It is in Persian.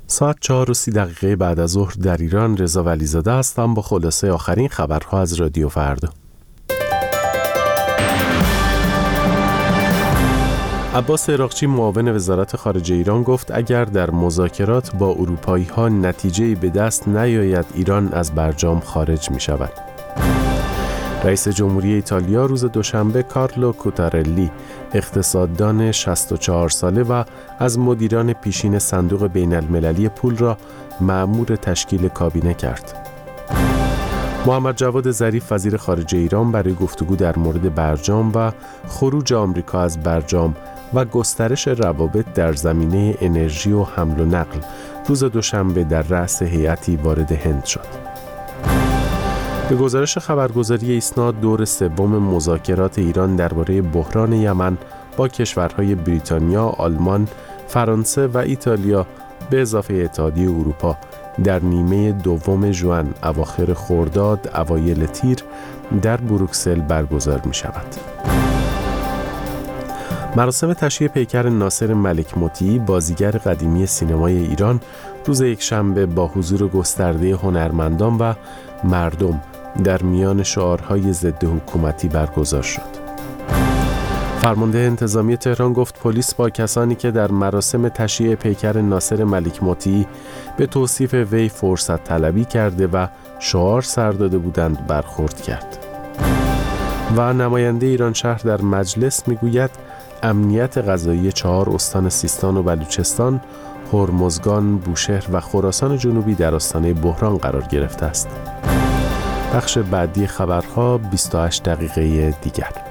ساعت 4:30 بعد از ظهر در ایران. رضا ولیزاده هستم با خلاصه آخرین خبرها از رادیو فردا. عباس عراقچی معاون وزارت خارجه ایران گفت اگر در مذاکرات با اروپایی‌ها نتیجه‌ای به دست نیاید ایران از برجام خارج می‌شود. رئیس جمهوری ایتالیا روز دوشنبه کارلو کوتارلی اقتصاددان 64 ساله و از مدیران پیشین صندوق بین المللی پول را مأمور تشکیل کابینه کرد. محمد جواد ظریف وزیر خارجه ایران برای گفتگو در مورد برجام و خروج آمریکا از برجام و گسترش روابط در زمینه انرژی و حمل و نقل روز دوشنبه در رأس هیئتی وارد هند شد. به گزارش خبرگزاری ایسنا دور سوم مذاکرات ایران درباره بحران یمن با کشورهای بریتانیا، آلمان، فرانسه و ایتالیا به اضافه اتحادیه اروپا در نیمه دوم ژوئن اواخر خرداد اوایل تیر در بروکسل برگزار می شود. مراسم تشییع پیکر ناصر ملک مطیعی بازیگر قدیمی سینمای ایران روز یکشنبه با حضور گسترده هنرمندان و مردم در میان شعارهای ضد حکومتی برگزار شد. فرمانده انتظامی تهران گفت پلیس با کسانی که در مراسم تشییع پیکر ناصر ملک مطیعی به توصیف وی فرصت طلبی کرده و شعار سر داده بودند برخورد کرد. و نماینده ایران شهر در مجلس میگوید امنیت غذایی 4 استان سیستان و بلوچستان، هرمزگان، بوشهر و خراسان جنوبی در آستانه بحران قرار گرفته است. بخش بعدی خبرها 28 دقیقه دیگر.